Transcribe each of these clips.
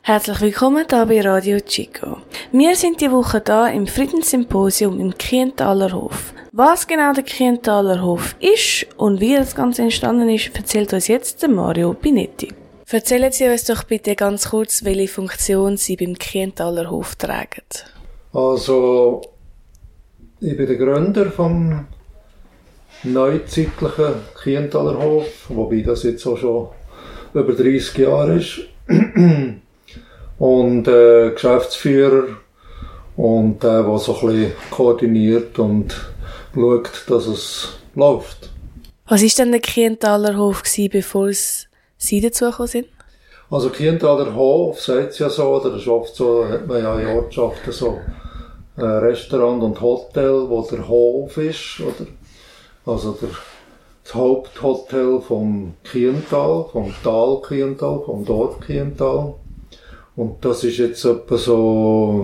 Herzlich willkommen hier bei Radio Chico. Wir sind die Woche hier im Friedenssymposium im Kienthaler Hof. Was genau der Kienthaler Hof ist und wie das Ganze entstanden ist, erzählt uns jetzt Mario Binetti. Erzählen Sie uns doch bitte ganz kurz, welche Funktion Sie beim Kienthaler Hof tragen. Also, ich bin der Gründer vom neuzeitlichen Kienthaler Hof, wobei das jetzt auch schon über 30 Jahre ist. Und Geschäftsführer und der so ein bisschen koordiniert und schaut, dass es läuft. Was war denn der Kienthaler Hof, bevor Sie dazugekommen sind? Also Kienthaler Hof, sagt es ja so, oder das ist oft so, hat man ja in Ortschaften so Restaurant und Hotel, wo der Hof ist, oder? Also das Haupthotel vom Kiental, vom Tal Kiental, vom Dorf Kiental. Und das ist jetzt etwa so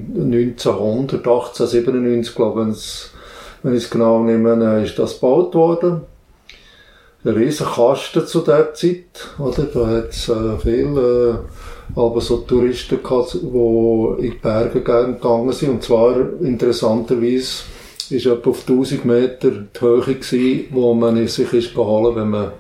1897, glaube ich, wenn ich es genau nehme, ist das gebaut worden. Ein riesen Kasten zu der Zeit, oder? Da hat es viele aber so Touristen gehabt, die in die Berge gegangen sind. Und zwar, interessanterweise, ist etwa auf 1000 Meter die Höhe gewesen, wo man sich ist geholt, wenn man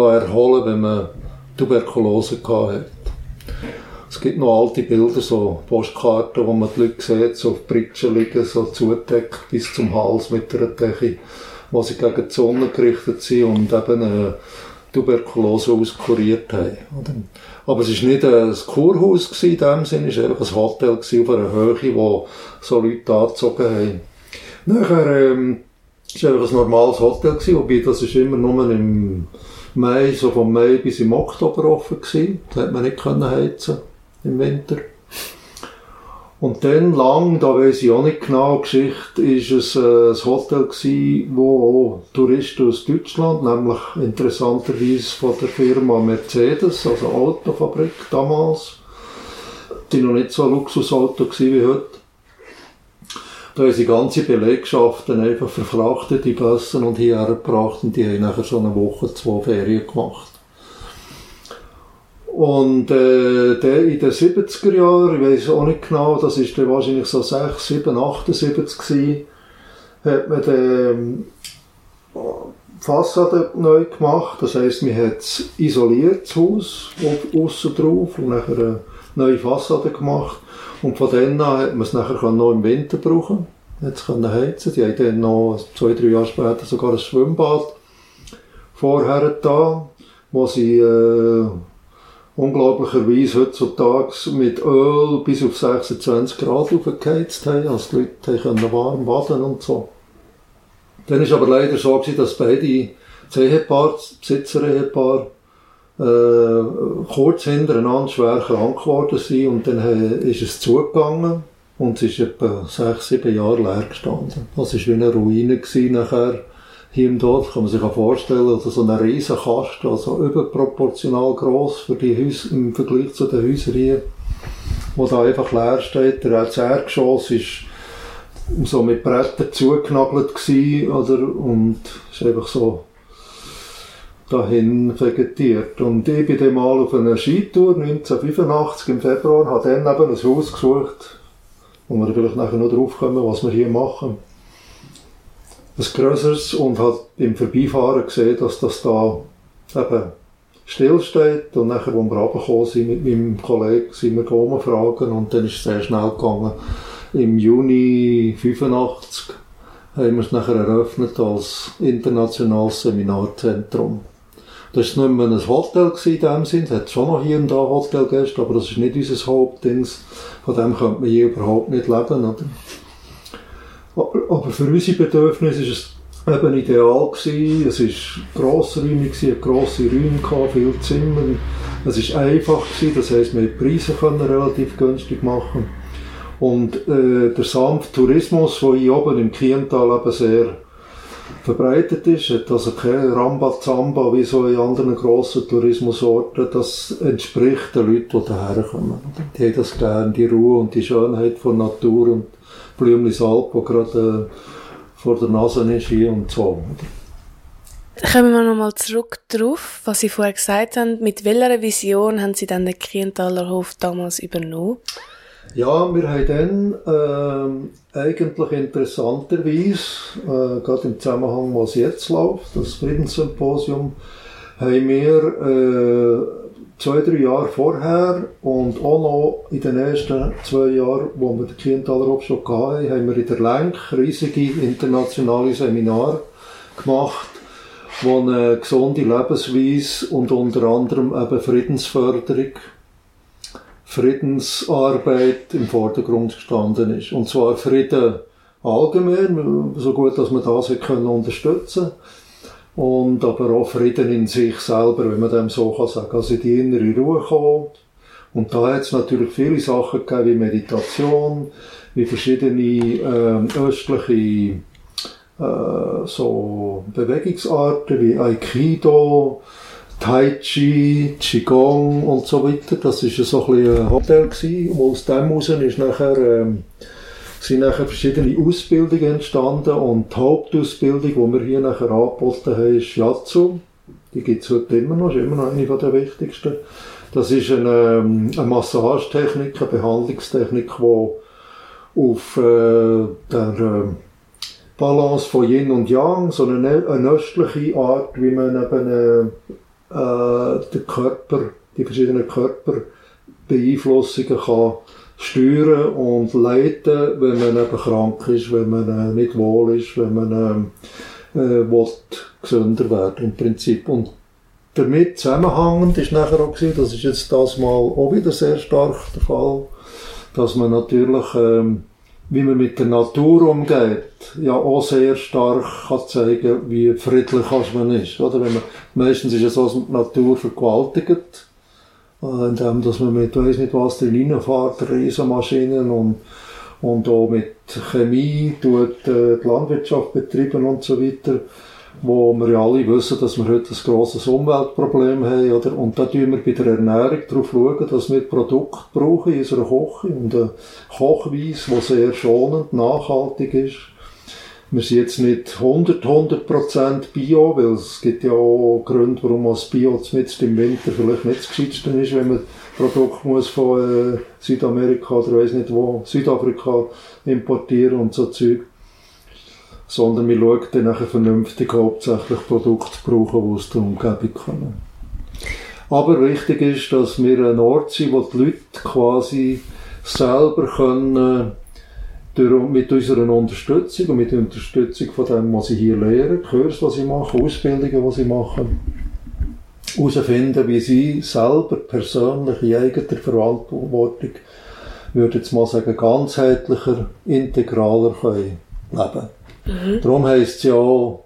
Tuberkulose hatte. Es gibt noch alte Bilder, so Postkarten, wo man die Leute sieht, so auf Pritschen liegen, so zugedeckt bis zum Hals mit einer Decke, wo sie gegen die Sonne gerichtet sind und eben Tuberkulose auskuriert haben. Aber es war nicht ein Kurhaus in dem Sinne, es war einfach ein Hotel auf einer Höhe, wo so Leute angezogen haben. Nachher war es einfach ein normales Hotel, wobei das ist immer nur im Mai, so vom Mai bis im Oktober offen gewesen. Da hat man nicht heizen im Winter. Und dann lang, da weiss ich auch nicht genau, Geschichte, ist es ein Hotel gewesen, wo auch Touristen aus Deutschland, nämlich interessanterweise von der Firma Mercedes, also Autofabrik damals, die noch nicht so ein Luxusauto gewesen wie heute. Da haben sie ganze Belegschaften einfach verfrachtet, die Bussen und hierher gebracht und die haben nachher so eine Woche, 2 Ferien gemacht. Und in den 70er Jahren, ich weiss auch nicht genau, das ist dann wahrscheinlich so 6, 7, 78 gewesen, hat man die Fassade neu gemacht. Das heisst, man hat es isoliert, das Haus, aussen drauf, und nachher eine neue Fassade gemacht. Und von dann an hat man es nachher noch im Winter brauchen. Jetzt können heizen. Die haben dann noch 2, 3 Jahre später sogar ein Schwimmbad vorher da, wo sie unglaublicherweise heutzutage mit Öl bis auf 26 Grad aufgeheizt haben. Also die Leute können warm baden und so. Dann war aber leider so, dass beide das Besitzer-Ehepaar kurz hintereinander schwer krank geworden sind und dann ist es zugegangen und es ist etwa 6, 7 Jahre leer gestanden. Das war wie eine Ruine nachher hier im Dorf, kann man sich vorstellen, also so eine riesen Kasten, also überproportional gross für die Häuser, im Vergleich zu den Häusern hier, wo da einfach leer steht. Das Erdgeschoss ist so mit Brettern zugenagelt gewesen, oder, und ist einfach so dahin vegetiert. Und ich bin dann mal auf einer Skitour 1985 im Februar, habe dann eben ein Haus gesucht, wo wir vielleicht nachher noch drauf kommen, was wir hier machen. Ein grösseres, und habe beim Vorbeifahren gesehen, dass das da eben still steht. Und nachher, als wir runtergekommen sind mit meinem Kollegen, sind wir umfragen und dann ist es sehr schnell gegangen. Im Juni 1985 haben wir es nachher eröffnet als internationales Seminarzentrum. Das war nicht mehr ein Hotel in dem Sinn, es hat schon noch hier und da Hotelgäste, aber das ist nicht unser Hauptdings. Von dem könnte man hier überhaupt nicht leben, oder? Aber für unsere Bedürfnisse war es eben ideal gewesen. Es war grossräumig, hat grosse Räume gehabt, viele Zimmer. Es war einfach gewesen, das heisst, wir konnten die Preise relativ günstig machen. Und der sanfte Tourismus, der hier oben im Kiental eben sehr verbreitet ist, hat also kein Rambazamba wie so in anderen grossen Tourismusorten. Das entspricht den Leuten, die hierher kommen. Die haben das gerne, die Ruhe und die Schönheit von Natur und Blümlisalp, die gerade vor der Nase ist hier und so. Kommen wir nochmal zurück darauf, was Sie vorher gesagt haben. Mit welcher Vision haben Sie dann den Krienthaler Hof damals übernommen? Ja, wir haben dann eigentlich interessanterweise, gerade im Zusammenhang, was jetzt läuft, das Friedenssymposium, haben wir 2-3 Jahre vorher und auch noch in den ersten 2 Jahren, wo wir den Krienthaler Hof schon hatten, haben wir in der Lenk riesige internationale Seminare gemacht, wo eine gesunde Lebensweise und unter anderem eben Friedensförderung, Friedensarbeit im Vordergrund gestanden ist. Und zwar Frieden allgemein, so gut, dass man das unterstützen können. Und aber auch Frieden in sich selber, wenn man dem so kann sagen. Also in die innere Ruhe kommen. Und da hat es natürlich viele Sachen gegeben, wie Meditation, wie verschiedene östliche so Bewegungsarten wie Aikido, Tai Chi, Qigong und so weiter. Das war so ein bisschen ein Hotel gewesen. Und aus dem heraus sind nachher verschiedene Ausbildungen entstanden. Und die Hauptausbildung, die wir hier nachher angeboten haben, ist Shiatsu. Die gibt es heute immer noch, ist immer noch eine der wichtigsten. Das ist eine Massagetechnik, eine Behandlungstechnik, die auf der Balance von Yin und Yang, so eine östliche Art, wie man eben den Körper, die verschiedenen Körperbeeinflussungen kann steuern und leiten, wenn man eben krank ist, wenn man nicht wohl ist, wenn man will gesünder werden im Prinzip. Und damit zusammenhängend ist nachher auch gewesen, das ist jetzt das Mal auch wieder sehr stark der Fall, dass man natürlich wie man mit der Natur umgeht, ja auch sehr stark kann zeigen, wie friedlich man ist. Oder? Wenn man, meistens ist es so, dass man die Natur vergewaltigt, indem dass man mit weiss nicht was drin reinfährt, Riesenmaschinen und auch mit Chemie tut, die Landwirtschaft betreiben und so weiter, wo wir ja alle wissen, dass wir heute ein grosses Umweltproblem haben. Oder? Und da schauen wir bei der Ernährung darauf, dass wir Produkte brauchen in unserer Küche und eine Kochweise, die sehr schonend, nachhaltig ist. Wir sind jetzt nicht 100% Bio, weil es gibt ja auch Gründe, warum das Bio mitten im Winter vielleicht nicht das Gescheitste ist, wenn man Produkte muss von Südamerika oder weiss nicht wo, Südafrika importieren und so Zeug. Sondern wir schauen dann nachher vernünftig hauptsächlich Produkte brauchen, die aus der Umgebung kommen. Aber wichtig ist, dass wir ein Ort sind, wo die Leute quasi selber können, mit unserer Unterstützung und mit der Unterstützung von dem, was sie hier lernen, Kurse, die sie machen, Ausbildungen, die sie machen, herausfinden, wie sie selber persönlich in eigener Verantwortung, würde ich jetzt mal sagen, ganzheitlicher, integraler können leben. Darum heisst es ja auch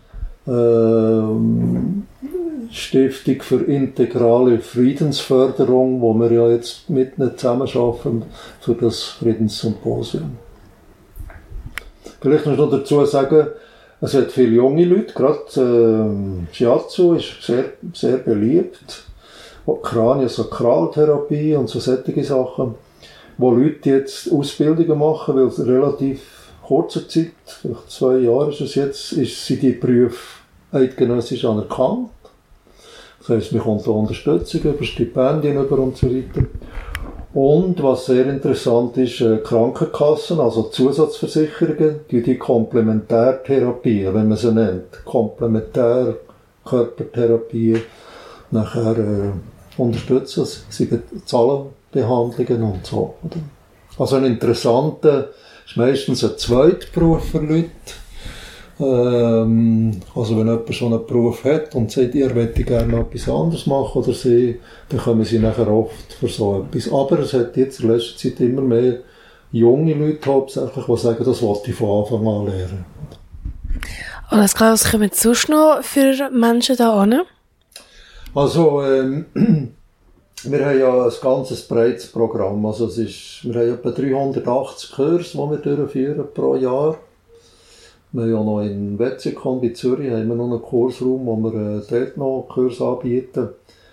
Stiftung für integrale Friedensförderung, wo wir ja jetzt mit ihnen zusammenarbeiten für das Friedenssymposium. Vielleicht noch dazu sagen, es hat viele junge Leute, gerade Shiatsu ist sehr, sehr beliebt, Kraniosakraltherapie und so solche Sachen, wo Leute jetzt Ausbildungen machen, weil es relativ kurzer Zeit, vielleicht 2 Jahre ist es jetzt, sind die Berufe eidgenössisch anerkannt. Das heisst, man kommt Unterstützung über Stipendien über und so weiter. Und was sehr interessant ist, Krankenkassen, also Zusatzversicherungen, die Komplementärtherapien, wenn man sie nennt, Komplementärkörpertherapien, nachher unterstützen, sie bezahlen Behandlungen und so. Oder? Also ein interessanter, ist meistens ein Zweitberuf für Leute. Also wenn jemand schon einen Beruf hat und sagt, ihr möchte gerne noch etwas anderes machen oder sie, dann kommen sie nachher oft für so etwas. Aber es hat jetzt in letzter Zeit immer mehr junge Leute hauptsächlich, die sagen, das wollte ich von Anfang an lernen. Alles klar, was kommen sonst noch für Menschen da hin? Also, wir haben ja ein ganzes breites Programm. Also wir haben etwa 380 Kurse, die wir durchführen pro Jahr. Wir haben ja noch in Wetzikon bei Zürich haben wir noch einen Kursraum, wo wir dort noch Kurse anbieten.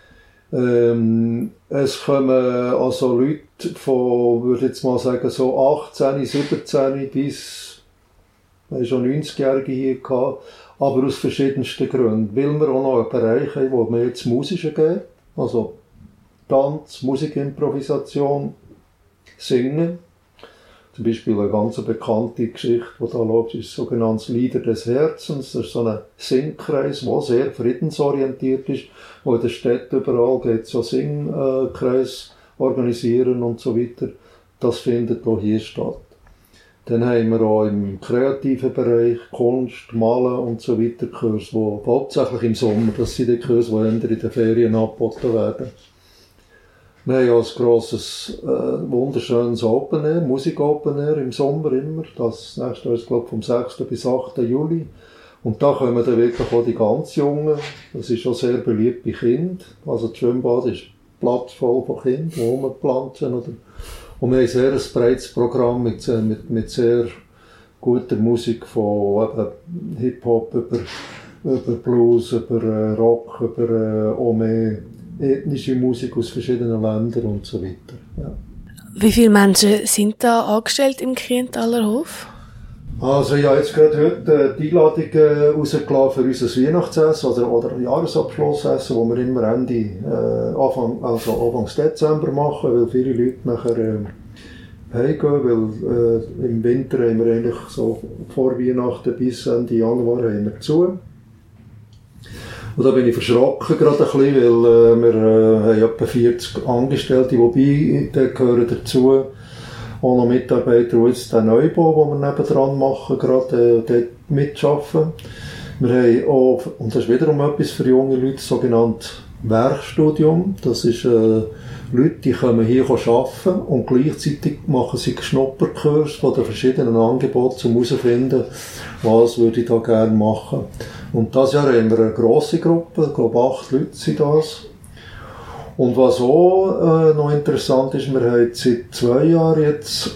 Es kommen also Leute von, würde ich jetzt mal sagen, so 18, 17 bis Wir haben schon 90-Jährige hier gehabt, aber aus verschiedensten Gründen. Weil wir auch noch einen Bereich haben, wo wir jetzt Musische geben, also Tanz, Musikimprovisation, Singen. Zum Beispiel eine ganz bekannte Geschichte, die da läuft, ist das sogenannte Lieder des Herzens. Das ist so ein Singkreis, der sehr friedensorientiert ist, wo in den Städten überall geht, so Singkreis organisieren und so weiter. Das findet auch hier statt. Dann haben wir auch im kreativen Bereich Kunst, Malen und so weiter Kurse, die hauptsächlich im Sommer, das sind die Kurse, die in den Ferien angeboten werden. Wir haben ja ein grosses, wunderschönes Open Air, Musik Open Air im Sommer immer. Das nächste ist, glaube ich, vom 6. bis 8. Juli. Und da kommen dann wirklich auch die ganz Jungen. Das ist auch sehr beliebt bei Kindern. Also das Schwimmbad ist platzvoll von Kindern, die rumplanschen. Und wir haben sehr ein breites Programm mit sehr guter Musik von eben Hip-Hop über Blues, über Rock, über auch mehr ethnische Musik aus verschiedenen Ländern und so weiter. Ja. Wie viele Menschen sind da angestellt im Krientaler Hof? Also ich habe jetzt gerade heute die Einladung rausgelassen für unser Weihnachtsessen oder Jahresabschlussessen, das wir immer Anfang Dezember machen, weil viele Leute nachher heimgehen, weil im Winter haben wir eigentlich so vor Weihnachten bis Ende Januar haben wir zu. Und da bin ich verschrocken gerade ein bisschen, weil wir haben etwa 40 Angestellte, wobei, die gehören dazu, auch noch Mitarbeiter, die jetzt den Neubau, den wir nebendran machen, gerade dort mitarbeiten. Wir haben auch, und das ist wiederum etwas für junge Leute, das sogenannte Werkstudium. Das ist Leute, die kommen hier arbeiten und gleichzeitig machen sie Schnupperkurs von den verschiedenen Angeboten, um herauszufinden, was würde ich da gerne machen. Und dieses Jahr haben wir eine grosse Gruppe, ich glaube 8 Leute sind das. Und was auch noch interessant ist, wir haben seit 2 Jahren jetzt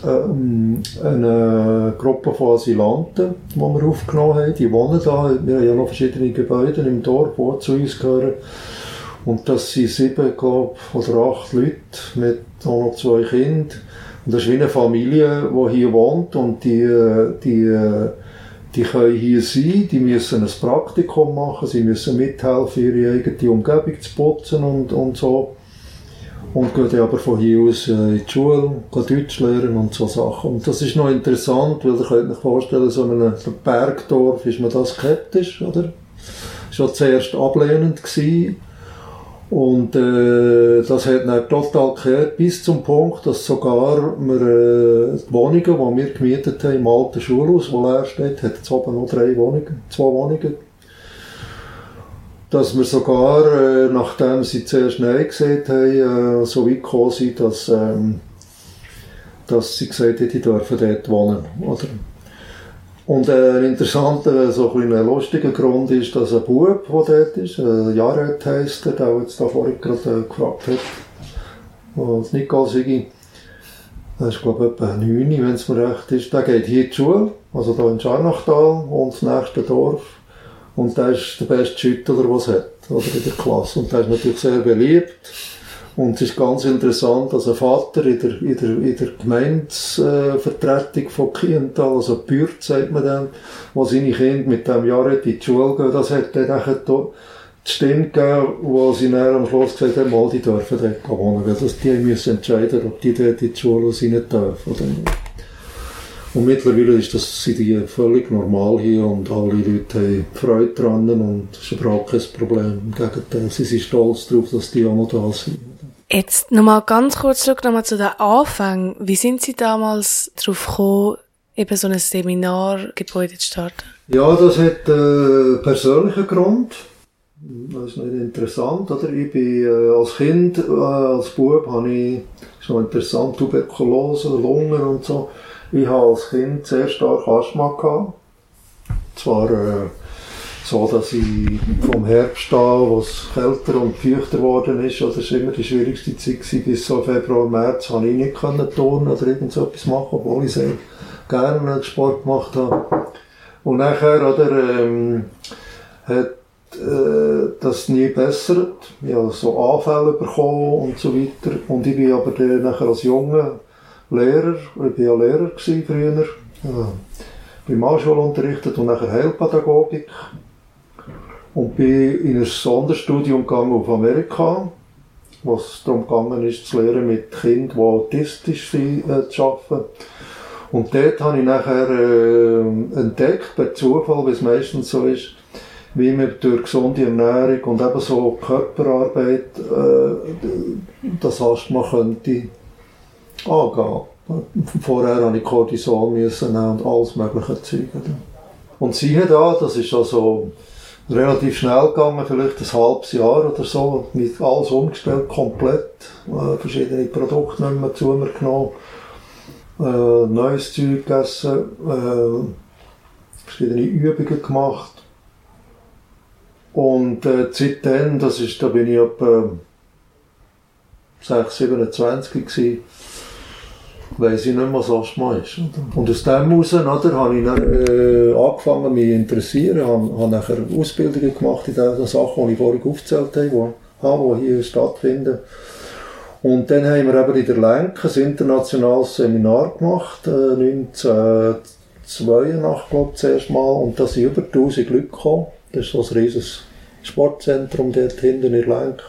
eine Gruppe von Asylanten, die wir aufgenommen haben. Die wohnen da, wir haben ja noch verschiedene Gebäude im Dorf, die zu uns gehören. Und das sind 7, glaube ich, oder 8 Leute mit auch noch 2 Kindern. Und das ist wie eine Familie, die hier wohnt und die können hier sein, die müssen ein Praktikum machen, sie müssen mithelfen, ihre eigene Umgebung zu putzen und so. Und gehen dann aber von hier aus in die Schule, gehen Deutsch lernen und so Sachen. Und das ist noch interessant, weil ihr könnt euch vorstellen, so in einem Bergdorf ist man da skeptisch, oder? Das war zuerst ablehnend gewesen. Und das hat dann total gekehrt, bis zum Punkt, dass sogar wir die Wohnungen, die wir gemietet haben, im alten Schulhaus, wo leer steht, hat jetzt oben noch 2 Wohnungen. Dass wir sogar, nachdem sie zuerst Nein gesagt haben, so weit gekommen sind, dass sie gesagt haben, die dürfen dort wohnen. Oder? Und ein interessanter, so ein lustiger Grund ist, dass ein Bub, der dort ist, Jared heisst der jetzt da vorhin gerade gefragt hat, was Nicole Sigi, der ist glaube ich etwa 9, wenn es mir recht ist, der geht hier in die Schule, also da in Scharnachtal und das nächste Dorf. Und der ist der beste Schüttler, den es hat, oder in der Klasse. Und der ist natürlich sehr beliebt. Und es ist ganz interessant, dass ein Vater in der Gemeindevertretung von Kiental, also Bürt sagt man dann, wo seine Kinder mit dem Jahr in die Schule gehen, das hat dann die Stimme gegeben, wo sie dann am Schluss gesagt haben, mal, die dürfen dort wohnen, weil die müssen entscheiden, ob die dort in die Schule sein dürfen oder nicht. Und mittlerweile sind die völlig normal hier und alle Leute haben Freude dran und es ist überhaupt kein Problem. Im Gegenteil, sie sind stolz darauf, dass die auch noch da sind. Jetzt nochmal ganz kurz zurück zu den Anfängen. Wie sind Sie damals darauf gekommen, eben so ein Seminargebäude zu starten? Ja, das hat einen persönlichen Grund. Das ist nicht interessant, oder? Ich bin als Kind, als Bub, habe ich, das ist noch interessant, Tuberkulose, Lungen und so. Ich habe als Kind sehr stark Asthma gehabt. Zwar so, dass ich vom Herbst an, wo es kälter und feuchter geworden ist, oder es war immer die schwierigste Zeit gewesen, bis so Februar, März, habe ich nicht turnen oder irgend so etwas machen, obwohl ich sehr gerne Sport gemacht habe. Und nachher, oder, hat das nie bessert. Ich habe so Anfälle bekommen und so weiter. Und ich bin aber dann nachher als junger Lehrer, ich war ja Lehrer früher, Primarschule unterrichtet und nachher Heilpädagogik. Und bin in ein Sonderstudium gegangen auf Amerika, was darum gegangen ist, zu lernen, mit Kindern, die autistisch sind, zu arbeiten. Und dort habe ich nachher entdeckt, per Zufall, wie es meistens so ist, wie man durch gesunde Ernährung und eben so Körperarbeit das Asthma könnte angehen. Vorher musste ich Cortison nehmen und alles mögliche Zeug. Und siehe da, das ist also relativ schnell gegangen, vielleicht ein halbes Jahr oder so, mit alles umgestellt, komplett, verschiedene Produkte nicht mehr zu mir genommen, neues Zeug gegessen, verschiedene Übungen gemacht. Und seitdem, da bin ich etwa 6, 27 gewesen, weiss ich nicht mehr, was Asthma ist. Und aus dem heraus habe ich dann, angefangen, mich zu interessieren, habe nachher Ausbildungen gemacht in den Sachen, die ich vorhin aufgezählt habe, die hier stattfinden. Und dann haben wir eben in der Lenk ein internationales Seminar gemacht, 1982, glaube ich, das erste Mal. Und da sind über 1000 Leute gekommen. Das ist so ein riesiges Sportzentrum dort hinten in der Lenk.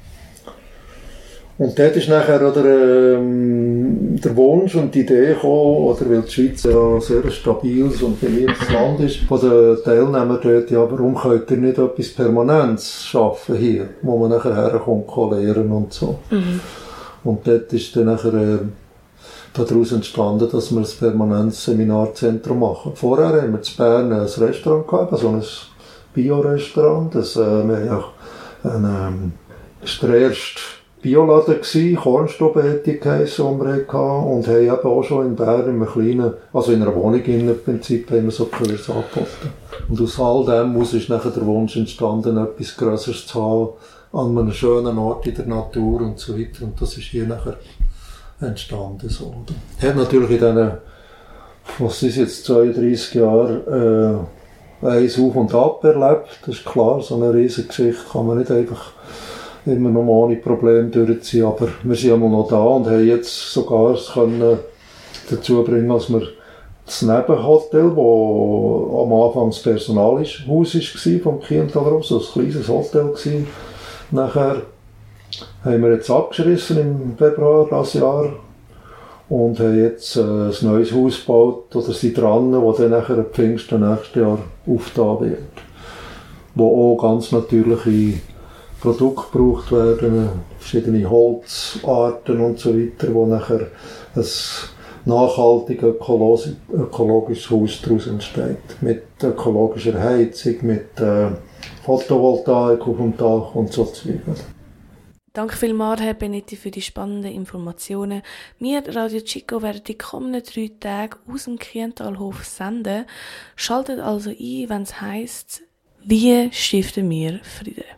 Und dort ist nachher der Wunsch und die Idee gekommen, weil die Schweiz ja sehr ein stabiles und beliebtes Land ist, von den Teilnehmern dort, ja, warum könnt ihr nicht etwas Permanentes schaffen hier, wo man nachher herkommt, lernen und so. Mhm. Und dort ist dann nachher daraus entstanden, dass wir ein permanentes Seminarzentrum machen. Vorher haben wir in Bern ein Restaurant gehabt, so ein Bio-Restaurant. Wir haben der erste Bioladen gsi, Kornstube hätte ich geheissen, den wir hatten, und haben eben auch schon in Bern in einem kleinen, also in einer Wohnung im Prinzip, haben wir so Kurse angeboten. Und aus all dem ist nachher der Wunsch entstanden, etwas Grösseres zu haben, an einem schönen Ort in der Natur und so weiter. Und das ist hier nachher entstanden. So. Hat natürlich in diesen, was ist jetzt, 32 Jahren, eins auf und ab erlebt. Das ist klar, so eine riesige Geschichte kann man nicht einfach immer noch ohne Probleme durchziehen. Aber wir sind einmal noch da und haben jetzt sogar es können dazu bringen, dass wir das Nebenhotel, wo am Anfang das Personalhaus war vom Kientalhaus, so ein kleines Hotel war. Nachher haben wir jetzt abgeschlossen im Februar dieses Jahr und haben jetzt ein neues Haus gebaut, oder sind dran, wo dann nachher am Pfingsten nächstes Jahr aufgetan wird. Wo auch ganz natürliche Produkte gebraucht werden, verschiedene Holzarten und so weiter, wo nachher ein nachhaltig ökologisches Haus daraus entsteht. Mit ökologischer Heizung, mit Photovoltaik auf dem Dach und so Zeug. Danke vielmals, Herr Benetti, für die spannenden Informationen. Wir, Radio Chico, werden die kommenden 3 Tage aus dem Kientalhof senden. Schaltet also ein, wenn es heisst, wie stiften wir Frieden?